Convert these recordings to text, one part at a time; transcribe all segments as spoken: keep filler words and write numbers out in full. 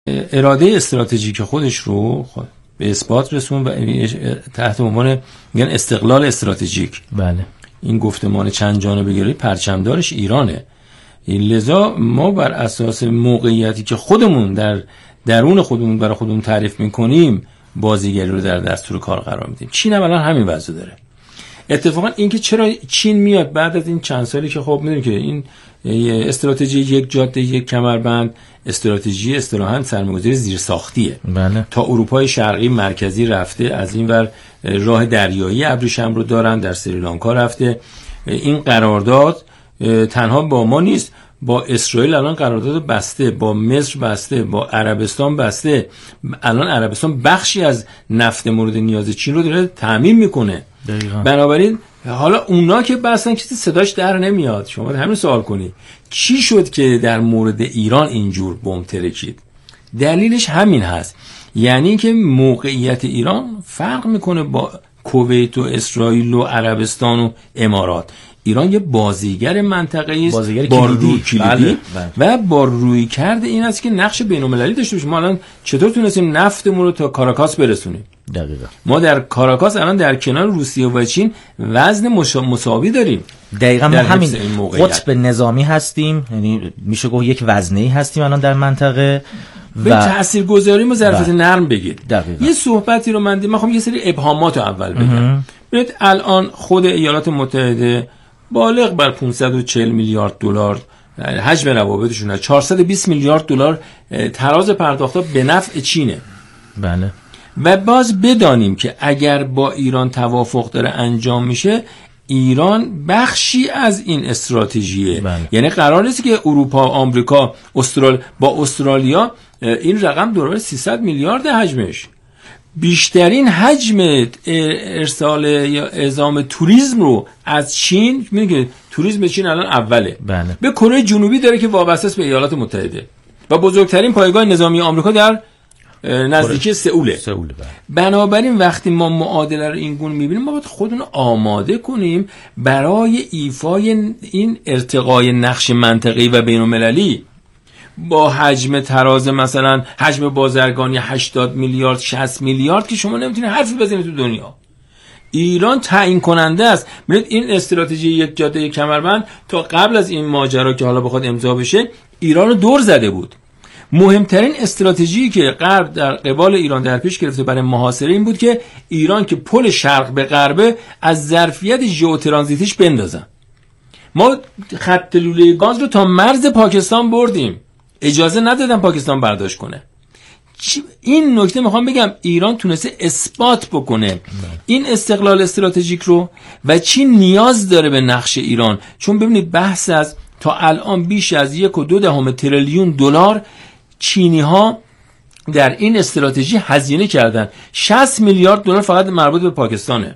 اراده استراتژیک خودش رو به اثبات رسون و تحت عنوان میگن استقلال استراتژیک. بله. این گفتمان چند جانبه گرایی پرچمدارش ایرانه. لذا ما بر اساس موقعیتی که خودمون در درون خودمون برای خودمون تعریف میکنیم بازیگری رو در دستور کار قرار میدیم. چین هم الان همین وضع داره. اتفاقا اینکه چرا چین میاد بعد از این چند سالی که خب میدونید که این استراتژی یک جاده یک کمربند استراتژی اصطلاحاً سرمایه‌گذاری زیرساختیه. بله. تا اروپای شرقی مرکزی رفته، از این ور راه دریایی ابریشم رو دارن، در سریلانکا رفته. این قرارداد تنها با ما نیست، با اسرائیل الان قرارداد بسته، با مصر بسته، با عربستان بسته. الان عربستان بخشی از نفت مورد نیاز چین رو داره تامین میکنه. دقیقاً. بنابراین حالا اونا که بستن کسی صداش در نمیاد. شما همین سوال کنی چی شد که در مورد ایران اینجور بمب ترکید؟ دلیلش همین هست، یعنی که موقعیت ایران فرق میکنه با کویت و اسرائیل و عربستان و امارات. ایران یه بازیگر منطقه‌ای است با روی کلیدی و با روی کرده این است که نقش بین‌المللی داشته باشه. ما الان چطور تونستیم نفتمون رو تا کاراکاس برسونیم؟ دقیقاً. ما در کاراکاس الان در کنار روسیه و چین وزن مساوی داریم. دقیقاً ما همین قطب نظامی هستیم، یعنی میشه گفت یک وزنه‌ای هستیم الان در منطقه. به تاثیرگذاری ما ظرفیت نرم بگید. دقیقاً. یه صحبتی رو من دیم. من خواهم یه سری ابهامات رو اول بگم. ببینید الان خود ایالات متحده بالغ بر پانصد و چهل میلیارد دلار حجم روابطشون، چهارصد و بیست میلیارد دلار تراز پرداخت‌ها به نفع چینه. بله. و باز بدانیم که اگر با ایران توافق داره انجام میشه، ایران بخشی از این استراتژیه. بله. یعنی قرار نیست که اروپا، آمریکا، استرال با استرالیا این رقم دور سیصد میلیارد حجمش. بیشترین حجم ارسال یا اعزام توریسم رو از چین، میگه توریسم چین الان اوله. بله. به کره جنوبی داره که وابسته است به ایالات متحده و بزرگترین پایگاه نظامی آمریکا در نزدیکی سئوله. سئول. بله. بنابراین وقتی ما معادله رو این گونه میبینیم، ما باید خودمون آماده کنیم برای ایفای این ارتقای نقش منطقه‌ای و بین‌المللی. با حجم تراز مثلا حجم بازرگانی هشتاد میلیارد شصت میلیارد که شما نمیتونید حرفی بزنید تو دنیا. ایران تعیین کننده است. ببینید این استراتژی یک جاده یک کمربند تا قبل از این ماجرا که حالا بخواد امضا بشه ایران رو دور زده بود. مهمترین استراتژی که غرب در قبال ایران در پیش گرفته برای محاصره این بود که ایران که پل شرق به غرب از ظرفیت ژئوترانزیتیش بندازن. ما خط لوله گاز رو تا مرز پاکستان بردیم، اجازه ندادن پاکستان برداشت کنه. این نکته میخوام بگم ایران تونسته اثبات بکنه این استقلال استراتژیک رو و چین نیاز داره به نقش ایران. چون ببینید بحث از تا الان بیش از یک و دو دهم تریلیون دلار چینی ها در این استراتژی هزینه کردن. شصت میلیارد دلار فقط مربوط به پاکستانه.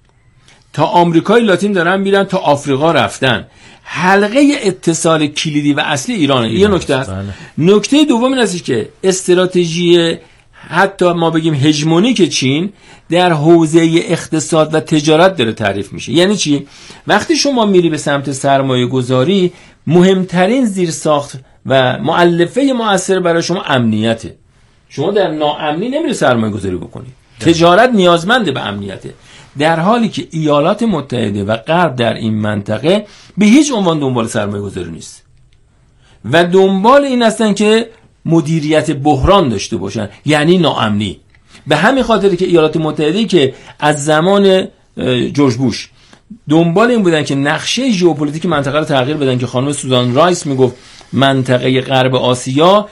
تا آمریکای لاتین دارن میرن، تا آفریقا رفتن. حلقه اتصال کلیدی و اصلی ایرانه. این یه نکته است. بله. نکته دوم این است که استراتژی حتی ما بگیم هژمونیک چین در حوزه اقتصاد و تجارت داره تعریف میشه. یعنی چی؟ وقتی شما میری به سمت سرمایه گذاری، مهمترین زیرساخت و مؤلفه مؤثر برای شما امنیته. شما در ناامنی نمیری سرمایه گذاری بکنی. تجارت نیازمنده به امنیته. در حالی که ایالات متحده و غرب در این منطقه به هیچ عنوان دنبال سرمایه گذاری نیست و دنبال این هستن که مدیریت بحران داشته باشن، یعنی ناامنی. به همین خاطره که ایالات متحده که از زمان جورج بوش دنبال این بودن که نقشه ژئوپلیتیک منطقه رو تغییر بدن، که خانم سوزان رایس میگفت منطقه غرب آسیا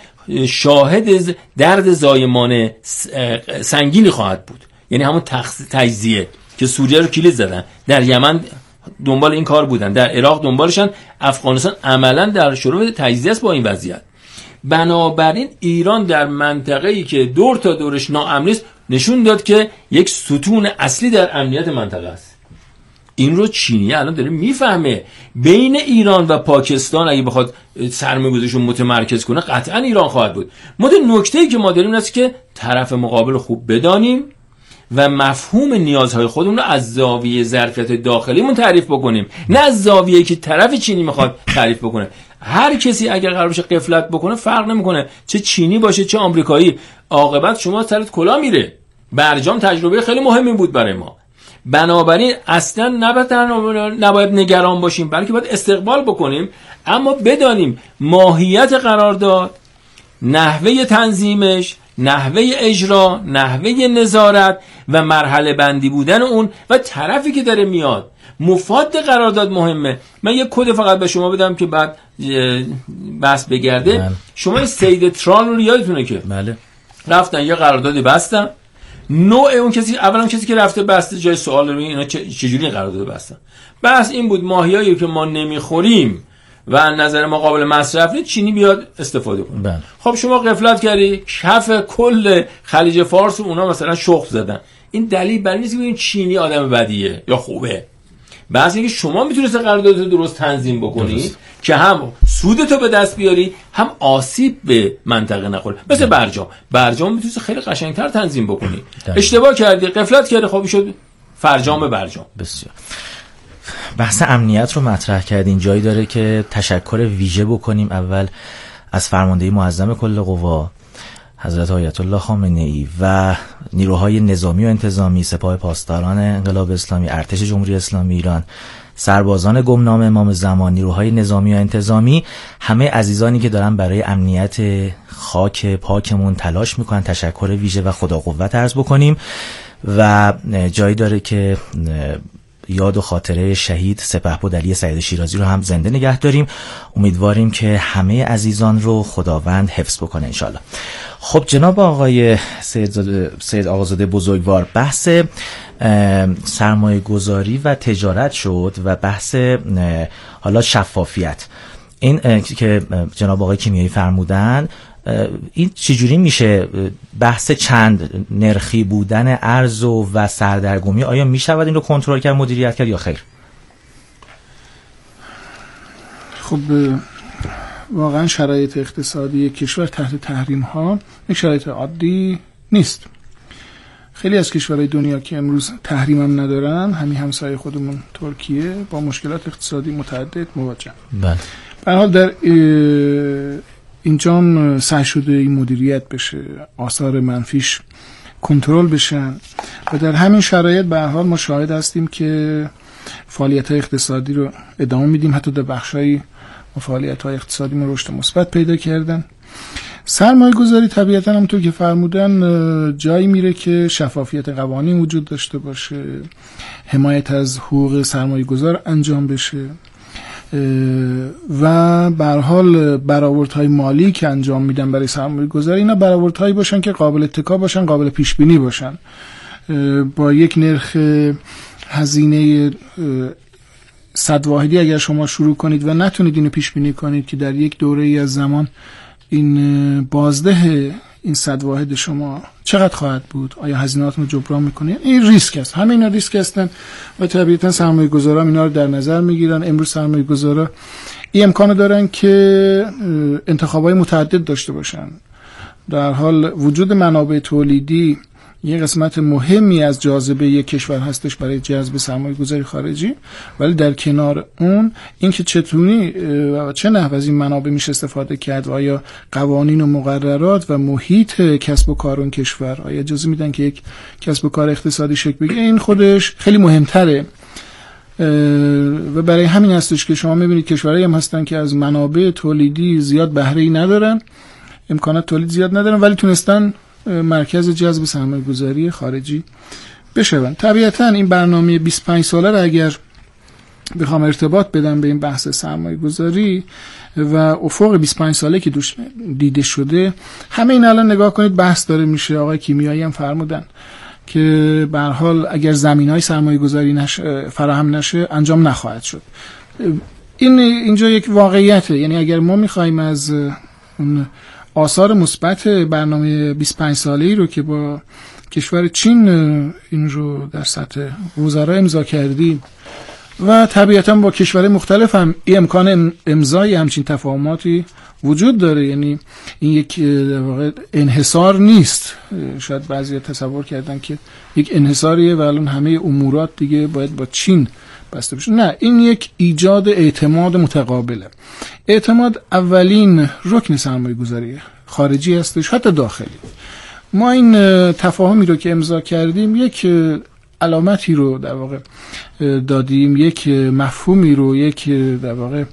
شاهد درد زایمان سنگینی خواهد بود، یعنی همون تجزیه که سوریه رو کلید زدن. در یمن دنبال این کار بودن، در عراق دنبالشن، افغانستان عملا در شروع تجزیه است با این وضعیت. بنابراین ایران در منطقه‌ای که دور تا دورش ناامنی است نشون داد که یک ستون اصلی در امنیت منطقه است. این رو چینی الان داره میفهمه. بین ایران و پاکستان اگه بخواد سرمایه‌گذاریشو متمرکز کنه قطعا ایران خواهد بود. ما نکته‌ای که ما داریم این است که طرف مقابل خوب بدانیم و مفهوم نیازهای خودمون رو از زاویه ظرفیت داخلیمون تعریف بکنیم، نه از زاویه‌ای که طرف چینی میخواد تعریف بکنه. هر کسی اگر قرار باشه غفلت بکنه فرق نمیکنه چه چینی باشه چه آمریکایی، عاقبت شما سرت کلا میره. برجام تجربه خیلی مهمی بود برای ما. بنابراین اصلا نباید نباید نگران باشیم، بلکه باید استقبال بکنیم، اما بدانیم ماهیت قرارداد، نحوه تنظیمش، نحوه اجرا، نحوه نظارت و مرحله بندی بودن اون و طرفی که داره میاد. مفاد قرارداد مهمه. من یک کد فقط به شما بدم که بعد بحث بگرده. بله. شما سید تران رو یادتونه که بله رفتن یه قراردادی بستن، نوع اون کسی اولا کسی که رفته بسته جای سوال رو اینا چجوری قرارداد بستن. بس این بود ماهیایی که ما نمیخوریم و نظر ما قابل مصرف نیست چینی بیاد استفاده کنه. بله. خب شما غفلت کردی کف کل خلیج فارس و اونا مثلا شخم زدن. این دلیل بر نیست که این چینی آدم بدیه یا خوبه. بس اینکه شما میتونید قراردادت درست تنظیم بکنی درست. که هم سودتو به دست بیاری هم آسیب به منطقه نخوره. مثل برجام برجام میتونید خیلی قشنگتر تنظیم بکنی. دلیل. اشتباه کردی غفلت کردی خب شد فرجام برجام. بسیار. بحث امنیت رو مطرح کردین، جایی داره که تشکر ویژه بکنیم اول از فرماندهی معظم کل قوا حضرت آیت الله خامنه‌ای و نیروهای نظامی و انتظامی، سپاه پاسداران انقلاب اسلامی، ارتش جمهوری اسلامی ایران، سربازان گمنام امام زمان، نیروهای نظامی و انتظامی، همه عزیزانی که دارن برای امنیت خاک پاکمون تلاش میکنن تشکر ویژه و خدا قوت عرض بکنیم. و جایی داره که یاد و خاطره شهید سپهبد علی سعید شیرازی رو هم زنده نگه داریم. امیدواریم که همه عزیزان رو خداوند حفظ بکنه انشالله. خب جناب آقای سید, سید آقازاده بزرگوار، بحث سرمایه گذاری و تجارت شد و بحث حالا شفافیت، این که جناب آقای کیمیایی فرمودن، این چجوری میشه بحث چند نرخی بودن ارز و, و سردرگمی، آیا میشود این رو کنترل کرد مدیریت کرد یا خیر؟ خب واقعا شرایط اقتصادی کشور تحت تحریم ها یک شرایط عادی نیست. خیلی از کشورهای دنیا که امروز تحریم هم ندارن، همین همسایه خودمون ترکیه، با مشکلات اقتصادی متعدد مواجهن. بله. به هر حال در اینجا سعی شده این مدیریت بشه، آثار منفیش کنترل بشن و در همین شرایط به هر حال ما شاهد هستیم که فعالیت‌های اقتصادی رو ادامه میدیم، حتی در بخش‌های فعالیت‌های اقتصادی ما رشد مثبت پیدا کردن. سرمایه گذاری طبیعتاً همونطور که فرمودن جایی میره که شفافیت قوانین وجود داشته باشه، حمایت از حقوق سرمایه گذار انجام بشه و به هر حال برآوردهای مالی که انجام میدن برای سرمایه گذاری اینا برآوردهایی باشن که قابل اتکا باشن، قابل پیش بینی باشن. با یک نرخ هزینه صد واحدی اگر شما شروع کنید و نتونید اینو پیش بینی کنید که در یک دوره ای از زمان این بازده این صد واحد شما چقدر خواهد بود، آیا هزینه‌هاتون رو جبران میکنید، این ریسک است. همه اینا ریسک هستن و طبیعتا سرمایه‌گذارا اینا رو در نظر میگیرن. امروز سرمایه‌گذارا این امکانو دارن که انتخابای متعدد داشته باشن. در حال وجود منابع تولیدی یه قسمت مهمی از جاذبه یک کشور هستش برای جذب سرمایه گذاری خارجی، ولی در کنار اون اینکه چطوری و چه نحو از این منابع میشه استفاده کرد و آیا قوانین و مقررات و محیط کسب و کار اون کشور آیا اجازه میدن که یک کسب و کار اقتصادی شکل بگیره، این خودش خیلی مهمتره. و برای همین هستش که شما میبینید کشورهایی هم هستن که از منابع تولیدی زیاد بهره‌ای ندارن، امکانات تولید زیاد ندارن، ولی تونستن مرکز جذب سرمایه گذاری خارجی بشون. طبیعتا این برنامه بیست و پنج ساله را اگر بخوام ارتباط بدم به این بحث سرمایه گذاری و افق بیست و پنج ساله که دوش دیده شده، همه این الان نگاه کنید بحث داره میشه. آقای کیمیایی هم فرمودن که به هر حال اگر زمینهای سرمایه گذاری نشه، فراهم نشه، انجام نخواهد شد. این اینجا یک واقعیته. یعنی اگر ما میخوایم از اون آثار مثبت برنامه بیست و پنج ساله‌ای رو که با کشور چین این رو در سطح وزرا امضا کردیم و طبیعتا با کشورهای مختلف هم این امکان امضای همچین تفاهماتی وجود داره، یعنی این یک در واقع انحصار نیست. شاید بعضی تصور کردن که یک انحصاریه و الان همه امورات دیگه باید با چین بسته بشه. نه، این یک ایجاد اعتماد متقابله. اعتماد اولین رکن سرمایه گذاری خارجی هستش، حتی داخلی. ما این تفاهمی رو که امضا کردیم یک علامتی رو در واقع دادیم، یک مفهومی رو، یک در واقع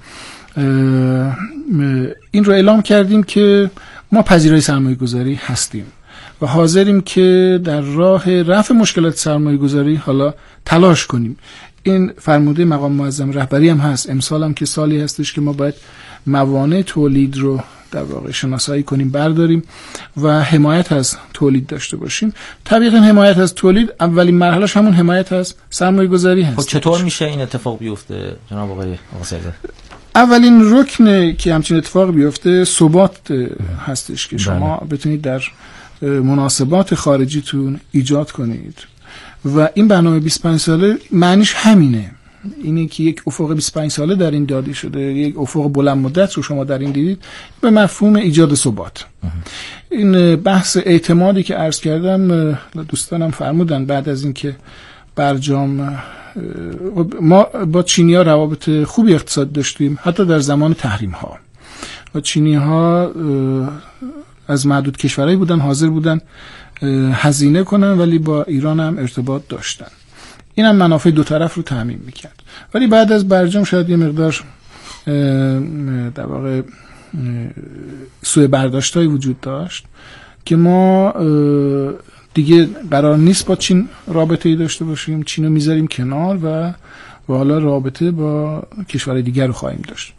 این رو اعلام کردیم که ما پذیرای سرمایه گذاری هستیم و حاضریم که در راه رفع مشکلات سرمایه گذاری حالا تلاش کنیم. این فرموده مقام معظم رهبری هم هست. امسال هم که سالی هستش که ما باید موانع تولید رو در واقع شناسایی کنیم، برداریم و حمایت از تولید داشته باشیم. طبیعتا حمایت از تولید اولین مرحلهش همون حمایت از سرمایه گذاری هست. خب چطور میشه این اتفاق بیفته جناب آقای آقاسیزاده؟ اولین رکن که همچین اتفاق بیفته ثبات هستش که شما بتونید در مناسبات خارجیتون ایجاد کنید و این برنامه بیست و پنج ساله معنیش همینه. اینه که یک افق بیست و پنج ساله در این داده شده، یک افق بلند مدت رو شما در این دیدید به مفهوم ایجاد ثبات. این بحث اعتمادی که عرض کردم، دوستانم فرمودن بعد از اینکه برجام، ما با چینی‌ها روابط خوبی اقتصاد داشتیم حتی در زمان تحریم ها. و چینی‌ها از معدود کشورهایی بودن حاضر بودن هزینه کنن ولی با ایران هم ارتباط داشتن. این هم منافع دو طرف رو تامین میکرد. ولی بعد از برجام شاید یه مقدار در واقع سوء برداشتایی وجود داشت که ما دیگه قرار نیست با چین رابطه‌ای داشته باشیم، چین رو میذاریم کنار و و حالا رابطه با کشورهای دیگر رو خواهیم داشت.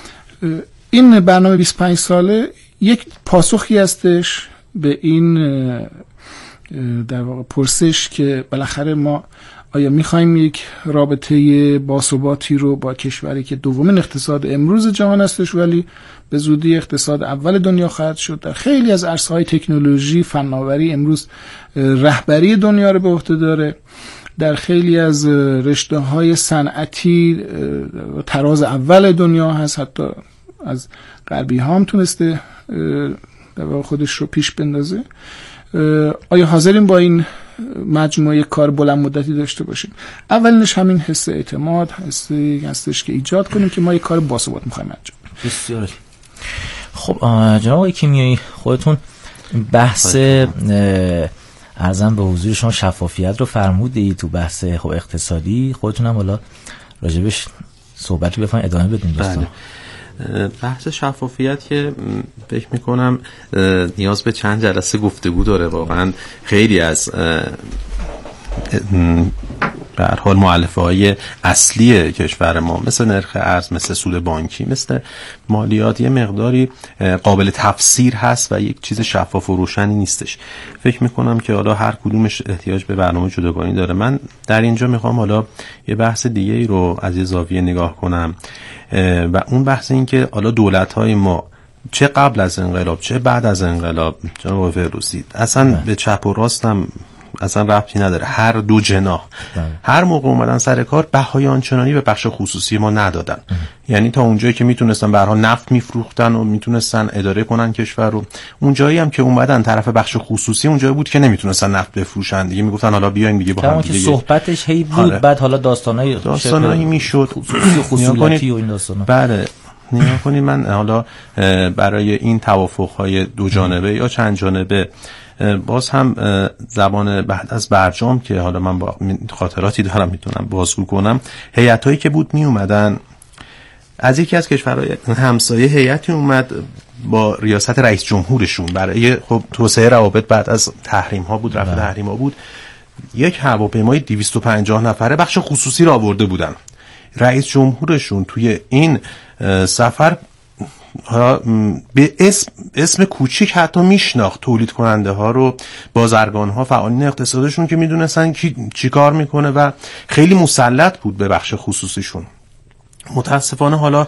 این برنامه بیست و پنج ساله یک پاسخی هستش به این در واقع پرسش که بالاخره ما آیا میخوایم یک رابطه باثباتی رو با کشوری که دومین اقتصاد امروز جهان هستش ولی به زودی اقتصاد اول دنیا خواهد شد، در خیلی از عرصه‌های تکنولوژی، فناوری امروز رهبری دنیا رو به عهده داره، در خیلی از رشته‌های صنعتی تراز اول دنیا هست، حتی از غربی ها هم تونسته در واقع خودش رو پیش بندازه. آیا حاضرین با این مجموعه کار بلند مدتی داشته باشیم؟ اولینش همین حس اعتماد حسی هستش که ایجاد کنیم که ما یک کار باثبات می‌خوایم انجام بدیم. بسیار خب جناب آقای کیمیایی، خودتون بحث ارزم به حضور شما شفافیت رو فرمودید تو بحث خب اقتصادی، خودتون هم حالا راجبش صحبتی بفرمایید ادامه بدین دوستان. بحث شفافیت که فکر میکنم نیاز به چند جلسه گفتگو داره. واقعا خیلی از به هر حال مؤلفه‌های اصلی کشور ما مثل نرخ ارز، مثل سود بانکی، مثل مالیات یه مقداری قابل تفسیر هست و یک چیز شفاف و روشنی نیستش. فکر میکنم که حالا هر کدومش احتیاج به برنامه جداگانه داره. من در اینجا میخوام حالا یه بحث دیگه ای رو از یه زاویه نگاه کنم و اون بحث این که حالا دولت‌های ما چه قبل از انقلاب چه بعد از انقلاب جناب فردوسی اصلا به چپ و راستم اصلا ربطی نداره، هر دو جناح هر موقع اومدن سر کار بهای آنچنانی به بخش خصوصی ما ندادن. یعنی تا اونجایی که میتونستن به هر حال نفت میفروختن و میتونستن اداره کنن کشور رو، اون جایی هم که اومدن طرف بخش خصوصی اون جایی بود که نمیتونستن نفت بفروشن دیگه، میگفتن حالا بیاین دیگه با هم دیگه صحبتش هی بود. آره. بعد حالا داستانای داستانایی میشد خصوصی خصوصیتی و این داستانا. بله نگاه کنید، من حالا برای این توافق‌های دو جانبه یا چند جانبه باز هم زبان بعد از برجام که حالا من با خاطراتی دارم میتونم بازگو کنم، هیئتایی که بود می اومدن از یکی از کشورهای همسایه، هیئتی اومد با ریاست رئیس جمهورشون برای خب توسعه روابط بعد از تحریم ها بود، رفع تحریم ها بود، یک هواپیمای دویست و پنجاه نفره بخش خصوصی را آورده بودن. رئیس جمهورشون توی این سفر به اسم اسم کوچیک حتی میشناخت تولید کننده ها رو، بازرگان ها، فعالین اقتصادشون که میدونستن کی چی کار میکنه و خیلی مسلط بود به بخش خصوصیشون. متاسفانه حالا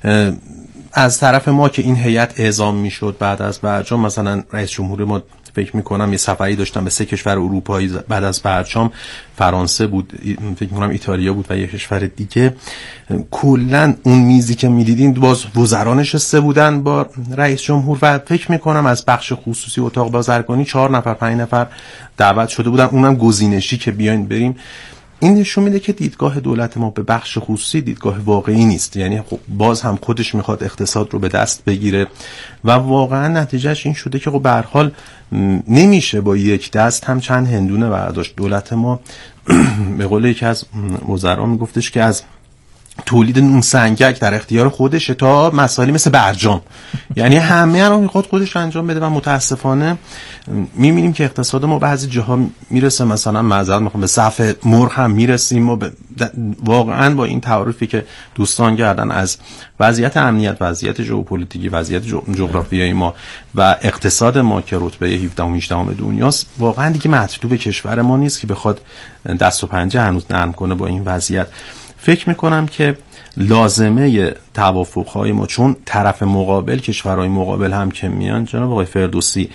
از طرف ما که این هیئت اعزام میشد بعد از برجام، مثلا رئیس جمهور ما فکر میکنم یه سفری داشتن به سه کشور اروپایی بعد از برجام، فرانسه بود، فکر میکنم ایتالیا بود و یه کشور دیگه. کلا اون میزی که میدیدین باز وزرا نشسته بودن با رئیس جمهور و فکر میکنم از بخش خصوصی اتاق بازرگانی چهار نفر پنج نفر دعوت شده بودن، اونم گزینشی که بیاین بریم. این نشون میده که دیدگاه دولت ما به بخش خصوصی دیدگاه واقعی نیست. یعنی خب باز هم خودش میخواد اقتصاد رو به دست بگیره و واقعا نتیجهش این شده که خب به هر حال نمیشه با یک دست هم چند هندونه برداشت. دولت ما به قول یکی از وزرا میگفتش که از تولید نون سنگک در اختیار خودشه تا مسائلی مثل برجام، یعنی همه رو میخواد خودش انجام بده و متاسفانه میبینیم که اقتصاد ما بعضی جاها میرسه مثلا معذرت میخوام به صف مرغ هم میرسیم و واقعا با این تعارفی که دوستان کردن از وضعیت امنیت، وضعیت ژئوپلیتیکی، وضعیت جغرافیایی ما و اقتصاد ما که رتبه هفدهم و هجدهم دنیاست، واقعا دیگه مطلوب کشور ما نیست که بخواد دست و پنجه هنوز نرم کنه با این وضعیت. فکر میکنم که لازمه توافق‌های ما، چون طرف مقابل، کشورهای مقابل هم که میان، جناب آقای فردوسی،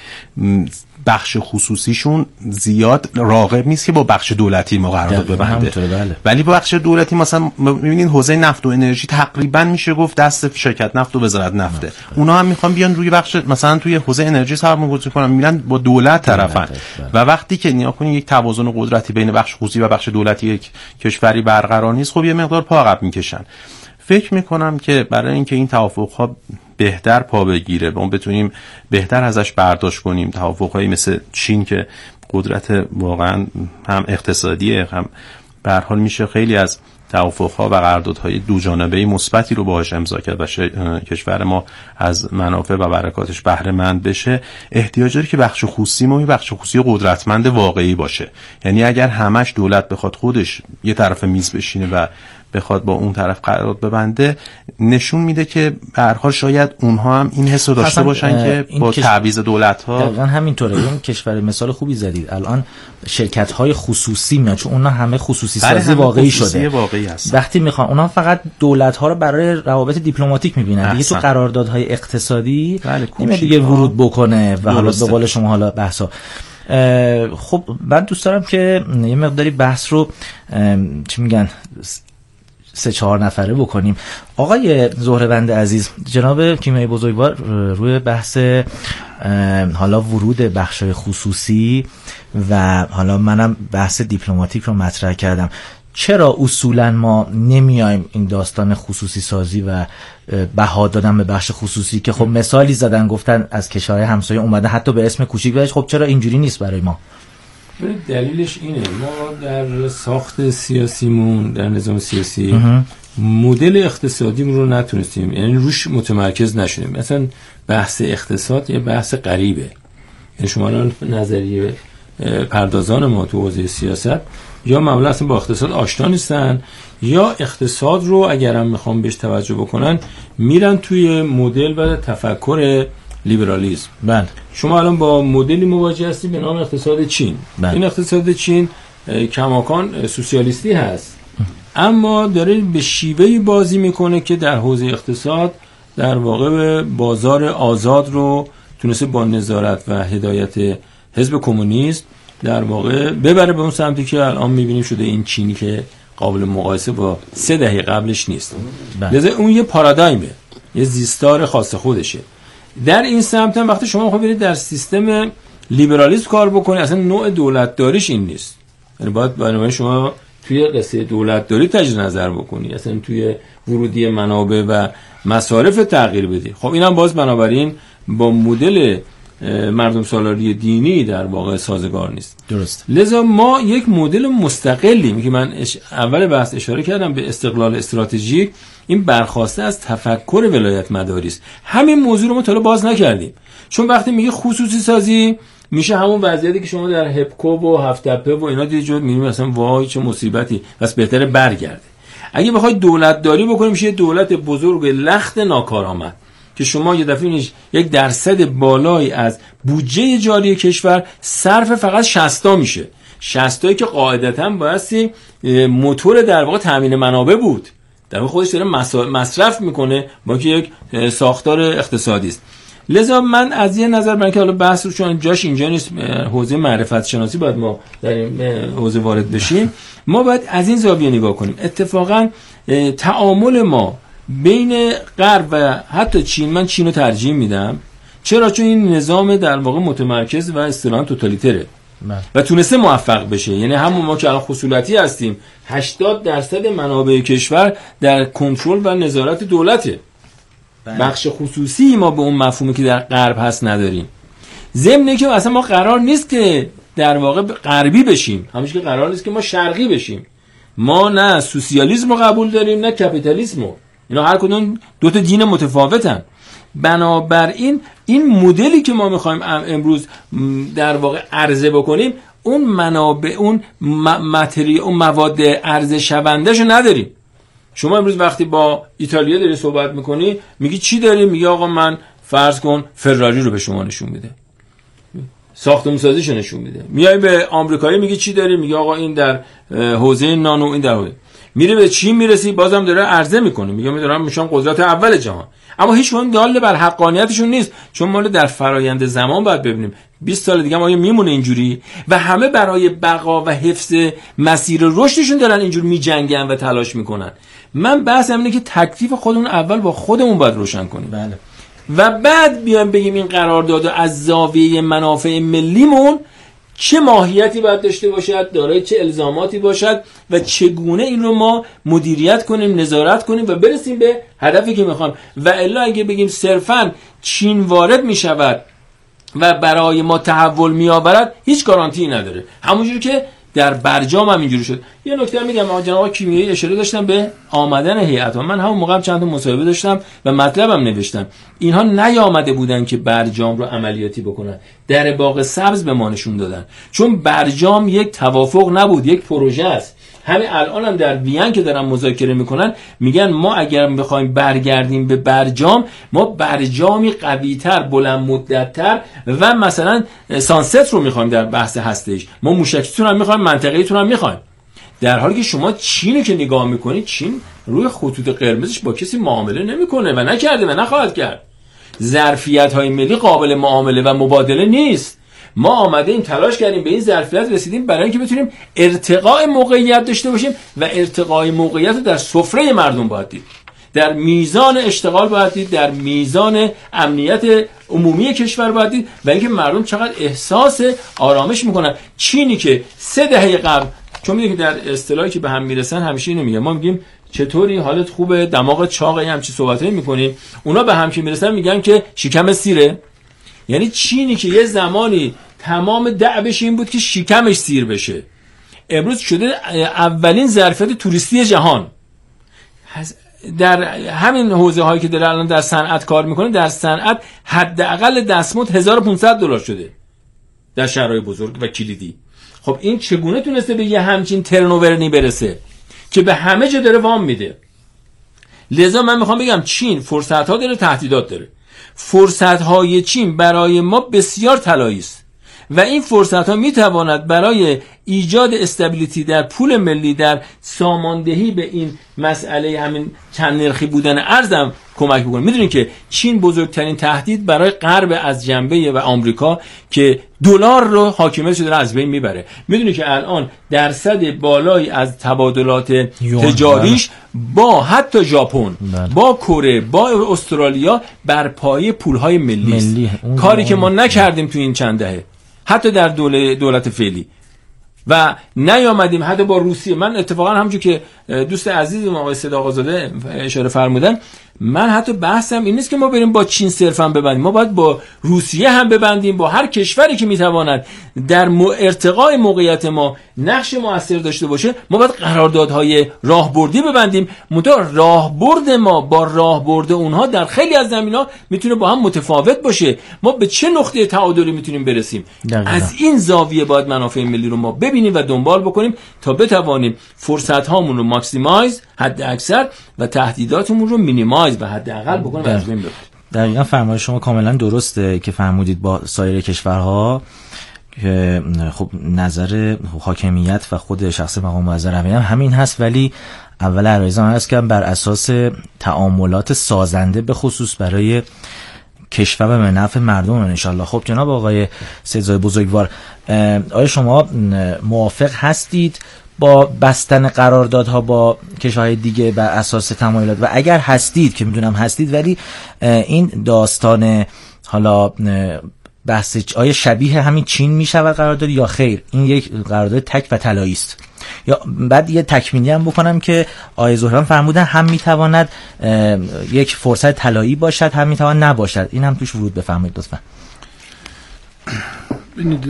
بخش خصوصیشون زیاد راغب نیست که با بخش دولتی ما قرارداد ببنده، بله. ولی با بخش دولتی مثلا می‌بینید حوزه نفت و انرژی تقریبا میشه گفت دست شرکت نفت و وزارت نفته، بله. اونا هم میخوان بیان روی بخش مثلا توی حوزه انرژی سرمایه‌گذاری کنن، میرن با دولت طرفن، بله. و وقتی که نیا کنید یک توازن قدرتی بین بخش خصوصی و بخش دولتی یک کشوری برقرار نیست، خب یه مقدار پا عقب میکشن. فکر میکنم که برای اینکه این توافق‌ها بهتر پا بگیره و ما بتونیم بهتر ازش برداشت کنیم، توافق‌هایی مثل چین که قدرت واقعا هم اقتصادیه، هم به هر حال میشه خیلی از توافق‌ها و قراردادهای دو جانبه‌ای مثبتی رو باهاش امضا کرد و کشور ما از منافع و برکاتش بهره مند بشه، احتیاج داره که بخش خصوصی ما بخش خصوصی قدرتمند واقعی باشه. یعنی اگر همش دولت بخواد خودش یه طرف میز بشینه و بخواد با اون طرف قرارداد ببنده، نشون میده که به هر حال شاید اونها هم این حسو داشته باشن که با تعویض دولت‌ها دقیقاً همینطوره. این کشور مثال خوبی زدید. الان شرکت‌های خصوصی میاد، چون اونها همه خصوصی سازی واقعی شده. واقعی وقتی میخوان اونها فقط دولت‌ها رو برای روابط دیپلماتیک میبینن، دیگه تو قراردادهای اقتصادی نمیاد دیگه ورود بکنه و حالا به قول شما حالا بحثا. خب من دوست دارم که یه مقداری بحث رو چی میگن سه چهار نفره بکنیم. آقای زهره‌وند عزیز، جناب کیمیایی بزرگوار روی بحث حالا ورود بخشای خصوصی و حالا منم بحث دیپلماتیک رو مطرح کردم. چرا اصولا ما نمیایم این داستان خصوصی سازی و بها دادن به بخش خصوصی که خب مثالی زدن گفتن از کشورهای همسایه اومده حتی به اسم کوچیک بهش، خب چرا اینجوری نیست برای ما؟ دلیلش اینه ما در ساخت سیاسیمون، در نظام سیاسی مدل اقتصادیمون رو نتونستیم، یعنی روش متمرکز نشدیم. مثلا بحث اقتصاد یه بحث غریبه، یعنی شما الان نظریه پردازان ما تو حوزه سیاست یا معمولا اصلا با اقتصاد آشنا نیستن، یا اقتصاد رو اگرم میخوام بهش توجه بکنن میرن توی مدل و تفکر لیبرالیسم. بله. شما الان با مدلی مواجه هستید به نام اقتصاد چین. بله. این اقتصاد چین کماکان سوسیالیستی هست، اما داره به شیوهی بازی میکنه که در حوزه اقتصاد در واقع به بازار آزاد رو تونسته با نظارت و هدایت حزب کمونیست در واقع ببره به اون سمتی که الان میبینیم شده این چینی که قابل مقایسه با سه دهه قبلش نیست. لذا اون یه پارادایمه، یه زیستار خاص خودشه. در این سمت هم وقتی شما خواهید برید در سیستم لیبرالیسم کار بکنید، اصلا نوع دولت داریش این نیست. یعنی باید برنامه شما توی قصه دولت داری تجدید نظر بکنی، اصلا توی ورودی منابع و مصارف تغییر بدی. خب اینم باز بنابراین با مدل مردم سالاری دینی در واقع سازگار نیست. درست. لذا ما یک مدل مستقلیم که من اش... اول بحث اشاره کردم به استقلال استراتژیک، این برخواسته از تفکر ولایت مداری است. همین موضوع رو ما تا باز نکردیم، چون وقتی میگه خصوصی سازی میشه همون وضعیتی که شما در هپکو و هفت‌تپه و اینا دیگه جور میبینید مثلا وای چه مصیبتی، بس بهتره برگرده. اگه بخوای دولت داری بکنیم میشه دولت بزرگ لخت ناکارآمد که شما یه دفعه نیش یک درصد بالایی از بودجه جاری کشور صرف فقط شصت تا میشه. شصت تایی که قاعدتاً بایستی موتور در واقع تامین منابع بود، در واقع خودش داره مصرف میکنه با که یک ساختار اقتصادی است. لذا من از یه نظر برای که حالا بحث رو چون جاش اینجا نیست، حوزه معرفت شناسی باید ما در این حوزه وارد بشیم، ما باید از این زاویه نگاه کنیم. اتفاقاً تعامل ما بین غرب و حتی چین، من چین رو ترجیح میدم. چرا؟ چون این نظام در واقع متمرکز و اصطلاحاً توتالیتره، و تونسته موفق بشه. یعنی همون ما که الان خصولتی هستیم، هشتاد درصد منابع کشور در کنترل و نظارت دولته. بله. بخش خصوصی ما به اون مفهومی که در غرب هست نداریم. ضمن که اصلا ما قرار نیست که در واقع غربی بشیم، همیشه که قرار نیست که ما شرقی بشیم. ما نه سوسیالیسم رو قبول داریم نه کپیتالیسم رو. اینا هر کدوم دو تا دین متفاوتن. بنابراین این مدلی که ما میخوایم امروز در واقع عرضه بکنیم، اون منابع، اون متری، اون مواد عرضه شونده شو نداریم. شما امروز وقتی با ایتالیا داری صحبت میکنی، میگی چی داری؟ میگی آقا من فرض کن فراری رو به شما نشون میده، ساختمون سازیشو نشون میده. میای به آمریکایی میگی چی داری؟ میگه آقا این در حوزه نانو، این در حوزه. میری به چین میرسی، بازم داره عرضه میکنه، میگه میدونم میشن قدرت اول جهان. اما هیچ وقت دال بر حقانیتشون نیست، چون ما در فرایند زمان باید ببینیم بیست سال دیگه آیا میمونه اینجوری و همه برای بقا و حفظ مسیر رشدشون دارن اینجور میجنگن و تلاش میکنن. من بحثم اینه که تکلیف خودمون اول با خودمون باید روشن کنیم. بله. و بعد بیایم بگیم این قرارداد از زاویه منافع ملیمون چه ماهیتی باید داشته باشد، دارای چه الزاماتی باشد و چگونه این رو ما مدیریت کنیم، نظارت کنیم و برسیم به هدفی که میخوام. و الا اگه بگیم صرفاً چین وارد میشود و برای ما تحول میآورد، هیچ گارانتی نداره. همونجوری که در برجام هم اینجوری شد. یه نکته میگم، جناب کیمیایی اشاره داشتن به آمدن هیئت. من همون موقع هم چند تا مصاحبه داشتم و مطلبم نوشتم. اینها نیامده بودن که برجام رو عملیاتی بکنن، در باغ سبز به ما نشون دادن، چون برجام یک توافق نبود، یک پروژه است. همین الان هم در وین که دارن مذاکره میکنن میگن ما اگر بخوایم برگردیم به برجام، ما برجامی قوی‌تر، بلند مدت‌تر و مثلا سانست رو میخوایم در بحث هسته‌ایش، ما موشکیتون هم میخوایم، منطقه‌ایتون هم میخوایم. در حالی که شما چینی که نگاه میکنید، چین روی خطوط قرمزش با کسی معامله نمیکنه و نکرده و نخواهد کرد. ظرفیت‌های ملی قابل معامله و مبادله نیست. ما آمده این تلاش کردیم، به این ظرفیت رسیدیم برای اینکه بتونیم ارتقاء موقعیت داشته باشیم و ارتقاء موقعیت رو در سفره مردم باید دید، در میزان اشتغال باید دید، در میزان امنیت عمومی کشور باید دید و اینکه مردم چقدر احساس آرامش میکنن. چینی که سه دهه قبل، چون میگه که در اصطلاحی که به هم میرسن همیشه اینو میگه، ما میگیم چطوری حالت خوبه، دماغت چاقه، همچین صحبتایی میکنیم، اونا به هم که میرسن میگن که شکم سیره. یعنی چینی که یه زمانی تمام دعوش این بود که شکمش سیر بشه، امروز شده اولین ظرفیت توریستی جهان. در همین حوزه هایی که داره الان در صنعت کار میکنه، در صنعت حداقل دستمزد هزار و پانصد دلار شده در شهرهای بزرگ و کلیدی. خب این چگونه تونسته به یه همچین ترنوورنی برسه که به همه جا داره وام میده؟ لذا من میخوام بگم چین فرصت ها داره، تهدیدات داره. فرصت های چین برای ما بسیار طلایی است و این فرصت ها میتواند برای ایجاد استابیلیتی در پول ملی، در ساماندهی به این مسئله همین چند نرخی بودن ارزم کمک بکنه. میدونید که چین بزرگترین تهدید برای غرب از جنبه و آمریکا که دلار رو حاکمیتش داره از بین میبره. میدونید که الان درصد بالایی از تبادلات تجاریش با حتی ژاپن، با کره، با استرالیا بر پایه پولهای ملی است. کاری که ما نکردیم تو این چند دهه، حتی در دولت دولت فعلی، و نیامدیم حتی با روسیه. من اتفاقا همونجور که دوست عزیزم آقای صداق‌زاده اشاره فرمودن، من حتی بحثم این نیست که ما بریم با چین صرفا ببندیم، ما باید با روسیه هم ببندیم، با هر کشوری که میتواند در ارتقاء موقعیت ما نقش موثر داشته باشه. ما باید قراردادهای راهبردی ببندیم. منتها راهبرد ما با راهبرد اونها در خیلی از زمینه‌ها میتونه با هم متفاوت باشه. ما به چه نقطه تعادلی میتونیم برسیم؟ دقیقا. از این زاویه باید منافع ملی رو ما ببینیم و دنبال بکنیم تا بتوانیم فرصت هامون رو ماکسیمایز، حد اکثر، و تهدیداتمون رو مینیمایز و حداقل بکنیم از بین ببریم. دقیقاً فرمایش شما کاملا درسته که فرمودید با سایر کشورها که خب نظر حاکمیت و خود شخص مقام معظم هم همین هست، ولی اول عرایزم هست که بر اساس تعاملات سازنده به خصوص برای کشور و به نفع مردم ان شاءالله. خب جناب آقای سیدزای بزرگوار، آیا شما موافق هستید با بستن قراردادها با کشورهای دیگه بر اساس تمایلات؟ و اگر هستید، که میدونم هستید، ولی این داستان حالا بحث آیا شبیه همین چین میشود قرارداد یا خیر این یک قرارداد تک و طلایی است؟ یا بعد یه تکمیلی هم بکنم که آقای زهران فرمودن هم میتواند یک فرصت طلایی باشد هم میتواند نباشد، این هم توش ورود بفرمایید لطفا. ببینید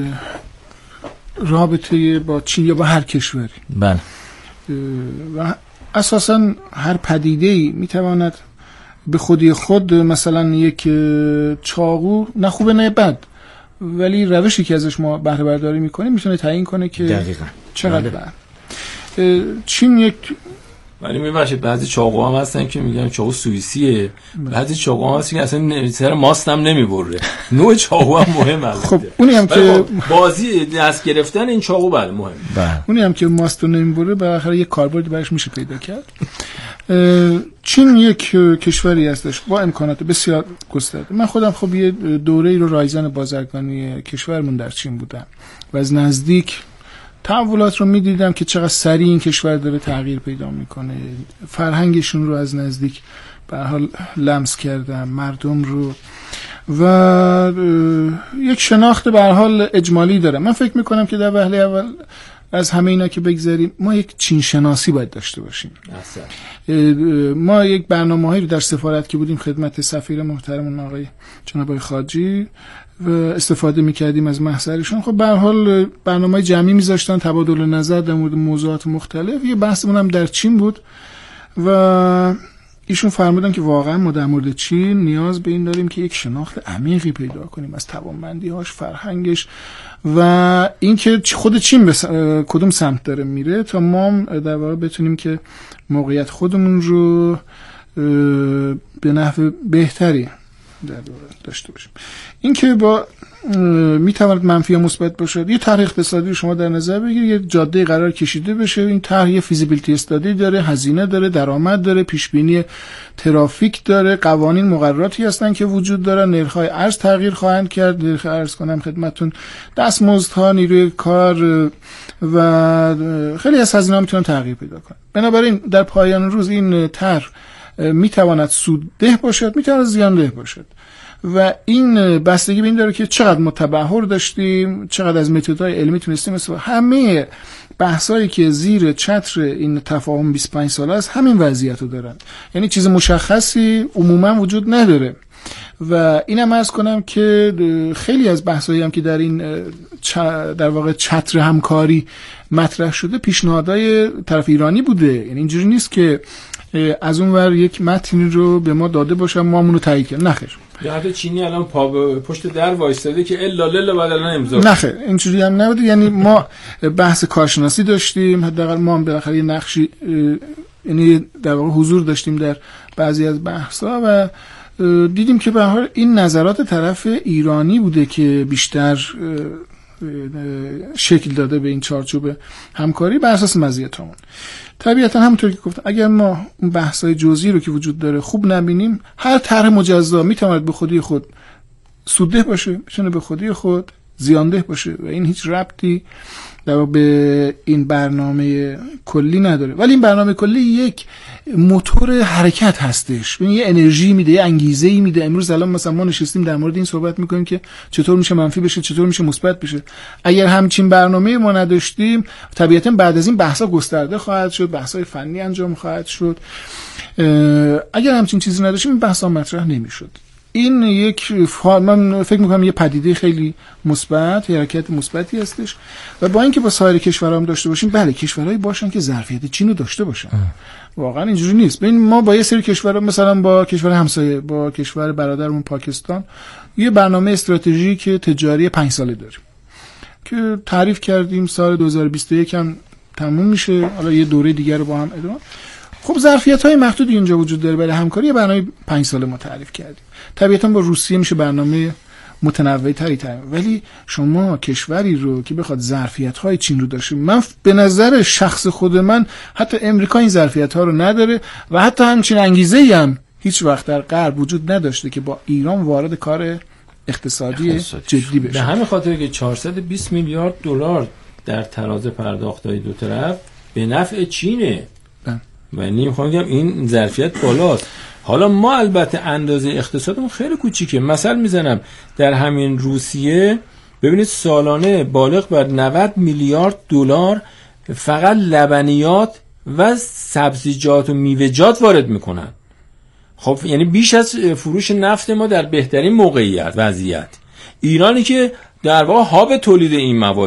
رابطه با چین یا با هر کشوری بله و اساسا هر پدیده‌ای میتواند به خودی خود مثلا یک چاقو نه خوبه نه بد، ولی روشی که ازش ما بهره برداری میکنیم میتونه تعیین کنه که دقیقاً چقدر بد. چین یک ولی میبخشید بعضی چاقو هم هستن که میگن چاقو سوئیسیه، بعضی چاقو هم هستن که اصلا سر ماست هم نمیبره. نوع چاقو هم مهمه. خب اونی هم که بازی دست گرفتن این چاقو بله مهمه. اونی هم که ماست رو نمیبره بالاخره یک کاربردی براش میشه پیدا کرد. چین یک کشوری هستش با امکانات بسیار گسترده. من خودم خب یه دوره‌ای رو رایزن بازرگانی کشورمون در چین بودم و از نزدیک تحولات رو میدیدم که چقدر سریع این کشور داره تغییر پیدا میکنه. فرهنگشون رو از نزدیک به هر حال لمس کردم، مردم رو، و یک شناخت به هر حال اجمالی داره. من فکر میکنم که در وهله اول از همه اینا که بگذاریم ما یک چین شناسی باید داشته باشیم. ما یک برنامه‌ای رو در سفارت که بودیم خدمت سفیر محترم آقای جناب آقای خاجی و استفاده می‌کردیم از محضرشون. خب به هر حال برنامه‌ای جمعی می‌ذاشتن، تبادل نظر در مورد موضوعات مختلف. یه بحثمون هم در چین بود و ایشون فرمودن که واقعا ما در مورد چین نیاز به این داریم که یک شناخت عمیقی پیدا کنیم از توانمندی‌هاش، فرهنگش و اینکه خود چین به کدوم سمت داره میره تا ما در واقع بتونیم که موقعیت خودمون رو به نحو بهتری در داشته باشیم. این که با میتواند منفی یا مثبت باشد. یه طرح اقتصادی رو شما در نظر بگیرید، یه جاده قرار کشیده بشه، این طرح یه فیزیبیلیتی استادی داره، هزینه داره، درآمد داره، پیش بینی ترافیک داره، قوانین مقرراتی هستن که وجود دارن، نرخ‌های ارز تغییر خواهند کرد، نرخ ارز کنم خدمتتون دستمزدها، نیروی کار و خیلی از هزینه‌ها میتونن تغییر پیدا کنن. بنابراین در پایان روز این طرح میتواند سودده باشد، میتواند زیانده باشد و این بستگی به این داره که چقدر ما تبحر داشتیم، چقدر از متدهای علمی تونستیم استفاده. همه بحثایی که زیر چتر این تفاهم بیست و پنج ساله است همین وضعیت رو دارن، یعنی چیز مشخصی عموما وجود نداره. و اینم عرض کنم که خیلی از بحثایی هم که در این در واقع چتر همکاری مطرح شده پیشنهادهای طرف ایرانی بوده، یعنی اینجوری نیست که از اون ور یک متنی رو به ما داده باشن ما همون رو تایید کنیم. نخیر. یا حتی چینی الان پا پشت در وایستاده که الا لله بعد الان امضا. نخیر اینجوری هم نبوده. یعنی ما بحث کارشناسی داشتیم، حداقل ما هم بالاخره یه نقشی یعنی در واقع حضور داشتیم در بعضی از بحث‌ها و دیدیم که به هر حال این نظرات طرف ایرانی بوده که بیشتر شکل داده به این چارچوب همکاری بر اساس مزیتامون. طبیعتا همونطور که گفتم اگر ما اون بحث‌های جزئی رو که وجود داره خوب نبینیم، هر طرح مجزا میتواند به خودی خود سودده باشه، میتونه به خودی خود زیانده باشه و این هیچ ربطی در به این برنامه کلی نداره. ولی این برنامه کلی یک موتور حرکت هستش، یعنی یه انرژی میده، یه انگیزه‌ای میده. امروز الان مثلا ما نشستیم در مورد این صحبت میکنیم که چطور میشه منفی بشه، چطور میشه مثبت بشه. اگر همچین برنامه ما نداشتیم طبیعتا بعد از این بحثا گسترده خواهد شد، بحث‌های فنی انجام خواهد شد. اگر همچین چیزی نداشتیم این بحثا مطرح نمیشد. این یک من فکر میکنم یه پدیده خیلی مثبت، حرکت مثبتی هستش و با اینکه با سایر کشورها هم داشته باشیم، بله کشورهایی باشن که ظرفیت چین رو داشته باشن. واقعا اینجوری نیست. ببین ما با یه سری کشورها مثلا با کشور همسایه، با کشور برادرمون پاکستان یه برنامه استراتژیک تجاری پنج ساله داریم که تعریف کردیم، سال دو هزار و بیست و یک هم تموم میشه، حالا یه دوره دیگر رو با هم ادامه. خب ظرفیت‌های محدودی اینجا وجود داره برای همکاری. یه برنامه پنج ساله ما تعریف کردیم. طبیعتاً با روسیه میشه برنامه متنوع تری تعریف، ولی شما کشوری رو که بخواد ظرفیت‌های چین رو داشته، من به نظر شخص خود من حتی امریکا این ظرفیت‌ها رو نداره و حتی همچین انگیزه‌ای هم هیچ وقت در غرب وجود نداشته که با ایران وارد کار اقتصادی جدی بشه. به همین خاطر که چهارصد و بیست میلیارد دلار در تراز پرداخت‌های دو طرف به نفع چینه. و نیم خواهم بگم این ظرفیت بالاست. حالا ما البته اندازه اقتصادمون خیلی کوچیکه. مثلا میزنم در همین روسیه ببینید سالانه بالغ بر نود میلیارد دلار فقط لبنیات و سبزیجات و میوه‌جات وارد میکنن. خب یعنی بیش از فروش نفت ما در بهترین موقعیت وضعیت. ایرانی که در واقع هاب تولید این مواد